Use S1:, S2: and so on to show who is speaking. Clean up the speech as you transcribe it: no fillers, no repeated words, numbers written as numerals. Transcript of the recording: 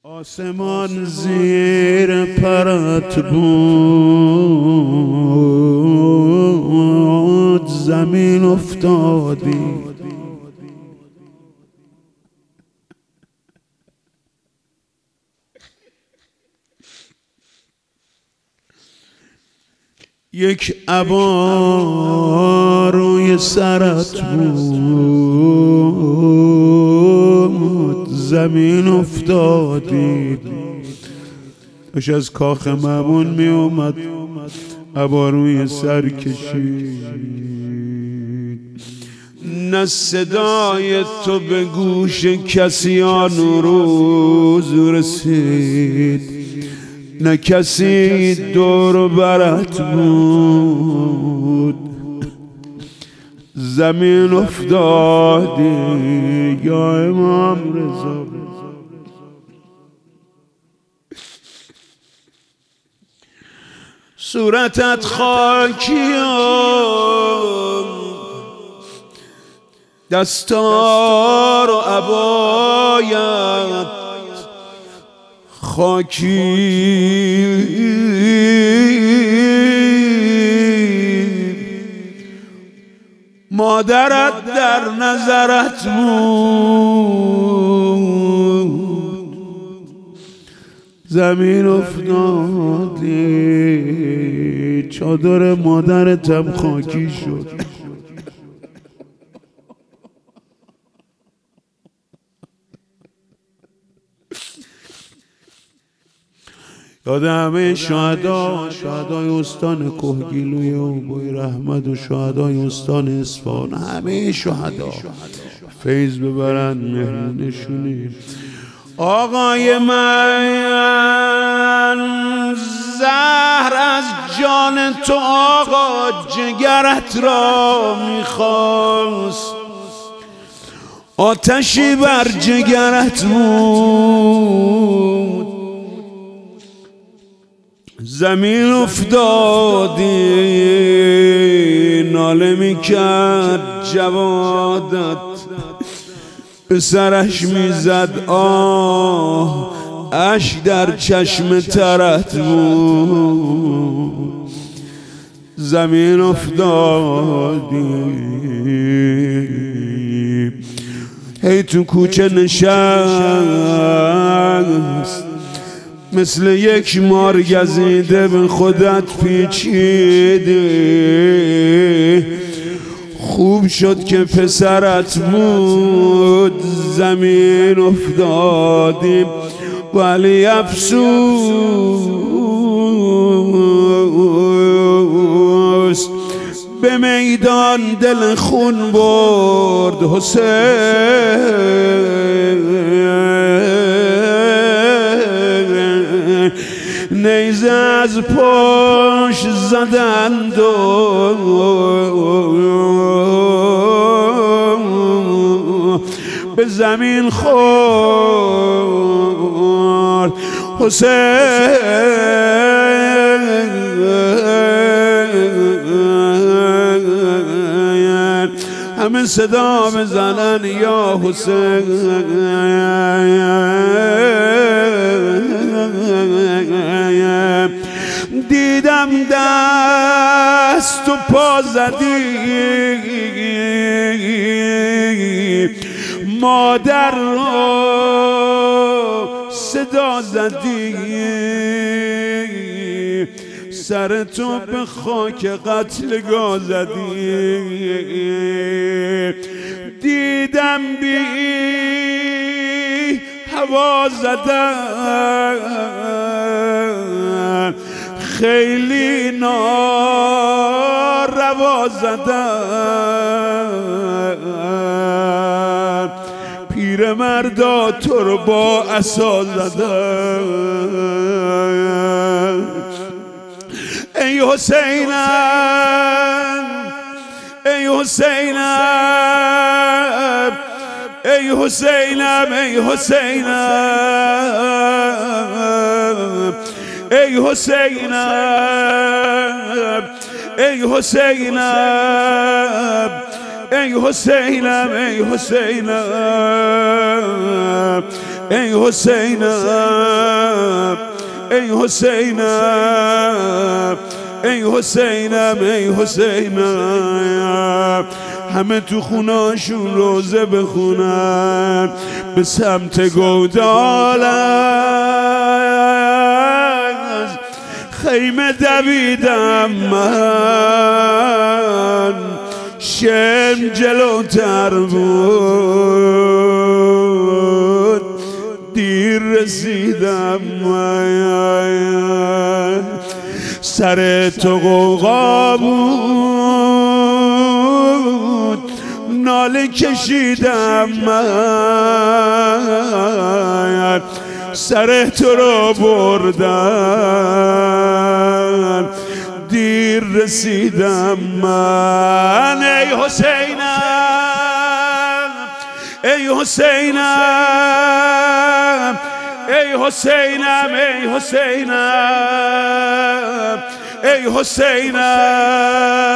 S1: آسمان زیر پرت بود، زمین افتادی. یک عبا روی سرت بود، زمین افتادی. داشت از کاخ مامون می اومد، عبا روی سر کشید. نه صدای تو به گوش کسی آن روز رسید، نه کسی دور برت بود، زمین افتادی یا امام رضا. صورتت خاکی دستار و عبایت خاکی، مادرت در نظرت بود، زمین افتادی. چادر مادرتم خاکی شد. یاد همه شهدای استان کهگیلوی و بوی رحمت و شهدای استان اصفهان، همه شهدا فیض ببرن، مهمونشونی. آقای من زهر از جان تو آقا جگرت را میخواست، آتشی بر جگرت بود، زمین افتادی. ناله میکرد جوادت، به سرش میزد آه، اشک در چشم ترت بود، زمین افتادی. هی تو کوچه نشست، مثل یک مار گزیده به خودت پیچیدی. خوب شد که پسرت بود، زمین افتادی. ولی افسوس به میدان دل خون برد حسین. نیزه از پشت زدند و به زمین خورد حسین. همه صدا بزنن یا حسین. دیدم دست و پا زدی، مادر را صدا زدی، سر تو به خاک قتلگاه زدی. دیدم بی هوا زدن، خیلی ناروا زدن، پیرمردا تو رو با عصا زدن. ای حسینم، ای حسینم، ای حسینم، ای حسینم، ای حسینم، ای حسینم، ای حسینم، ای حسینم، ای حسینم ای حسینم ای حسینم ای حسینم. همه تو خوناشون روزه بخونن به سمت گودال از خیمه دویدم من، شم جلوتر بود دیر رسیدم من. سر تو غوغا بود ناله کشیدم من، سر تو رو بردن دیر رسیدم من. ای حسینم ای حسینم ای حسینم ای حسینم ای حسینم